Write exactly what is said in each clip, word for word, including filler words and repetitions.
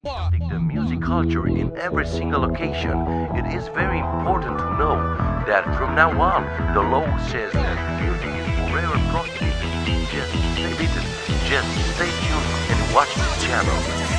The music culture in every single occasion, it is very important to know that from now on, the law says that music is forever prohibited. Just stay with it. Just stay tuned and watch this channel.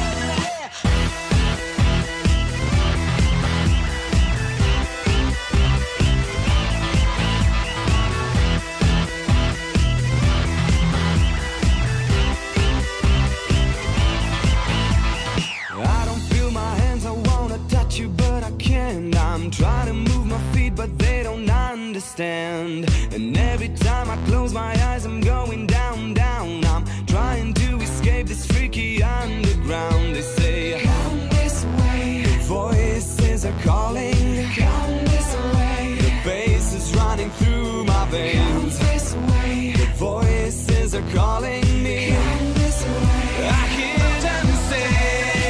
I'm trying to move my feet, but they don't understand. And every time I close my eyes, I'm going down, down. I'm trying to escape this freaky underground. They say, come this way. The voices are calling. Come this way. The bass is running through my veins. Come this way. The voices are calling me. Come this way. I hear them say,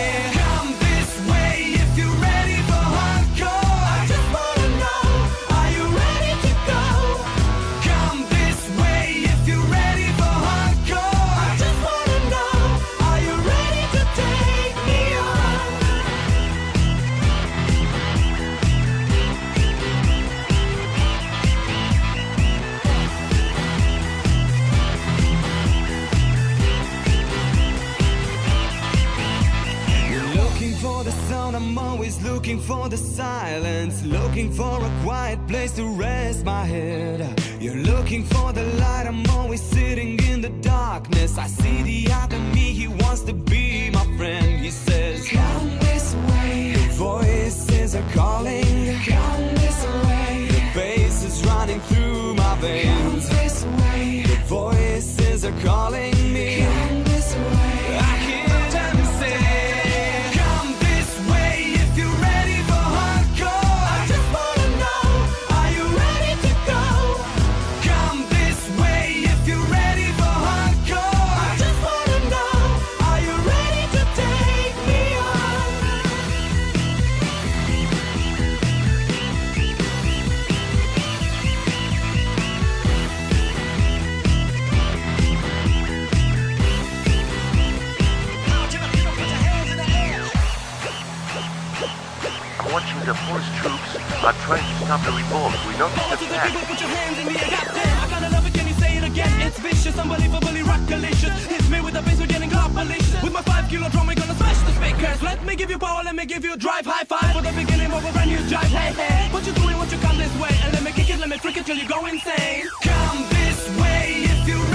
I'm always looking for the silence, looking for a quiet place to rest my head. You're looking for the light, I'm always sitting in the darkness. I see the out of me, he wants to be my friend. He says, come this way. The voices are calling. Come this way. The bass is running through my veins. Come this way. The voices are calling me. Come this way. I hear them say, watching the force troops are trying to stop the revolt. We notice the fact. Put your hands in the air, goddamn. I gotta love it, can you say it again? It's vicious, unbelievably rockalicious. Hits me with the bass, we're getting globalish. With my five kilo drum, we're gonna smash the speakers. Let me give you power, let me give you a drive. High five for the beginning of a brand new drive. Hey, hey, what you doing, what you come this way? And let me kick it, let me freak it till you go insane. Come this way if you